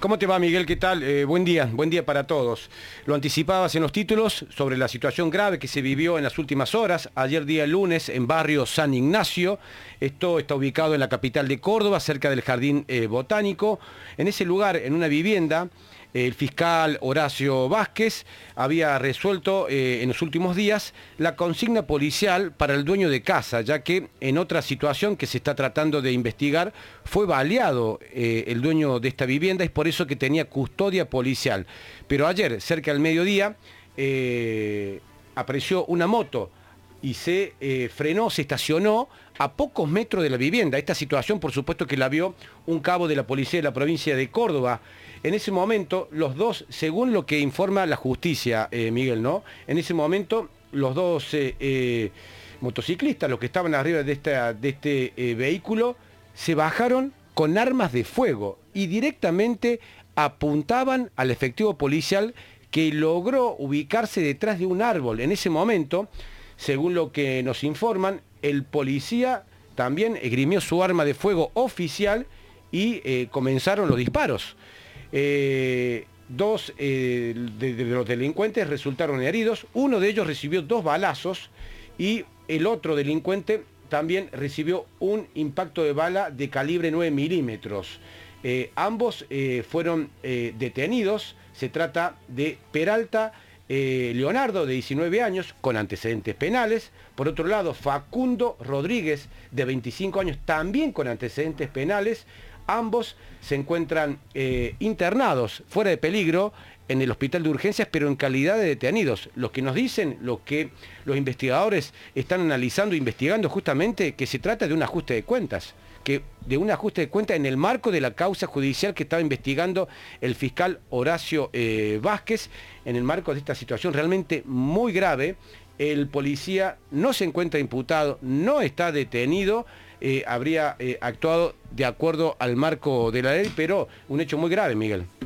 ¿Cómo te va, Miguel? ¿Qué tal? Buen día para todos. Lo anticipabas en los títulos sobre la situación grave que se vivió en las últimas horas, ayer día lunes en barrio San Ignacio. Esto está ubicado en la capital de Córdoba, cerca del Jardín Botánico. En ese lugar, en una vivienda, el fiscal Horacio Vázquez había resuelto en los últimos días la consigna policial para el dueño de casa, ya que en otra situación que se está tratando de investigar fue baleado el dueño de esta vivienda, y es por eso que tenía custodia policial. Pero ayer, cerca del mediodía, apareció una moto y se frenó, se estacionó a pocos metros de la vivienda. Esta situación, por supuesto, que la vio un cabo de la policía de la provincia de Córdoba. En ese momento, los dos, según lo que informa la justicia, Miguel, ¿no? En ese momento, los dos motociclistas, los que estaban arriba de este vehículo, se bajaron con armas de fuego y directamente apuntaban al efectivo policial, que logró ubicarse detrás de un árbol. En ese momento, según lo que nos informan, el policía también esgrimió su arma de fuego oficial y comenzaron los disparos. Dos de los delincuentes resultaron heridos. Uno de ellos recibió 2 balazos y el otro delincuente también recibió un impacto de bala de calibre 9 milímetros. Ambos fueron detenidos. Se trata de Peralta Leonardo, de 19 años, con antecedentes penales. Por otro lado, Facundo Rodríguez, de 25 años, también con antecedentes penales. Ambos se encuentran internados, fuera de peligro, en el hospital de urgencias, pero en calidad de detenidos. Lo que nos dicen, lo que los investigadores están analizando, investigando, justamente, que se trata de un ajuste de cuentas. De un ajuste de cuentas en el marco de la causa judicial que estaba investigando el fiscal Horacio Vázquez, en el marco de esta situación realmente muy grave. El policía no se encuentra imputado, no está detenido, habría actuado de acuerdo al marco de la ley, pero un hecho muy grave, Miguel.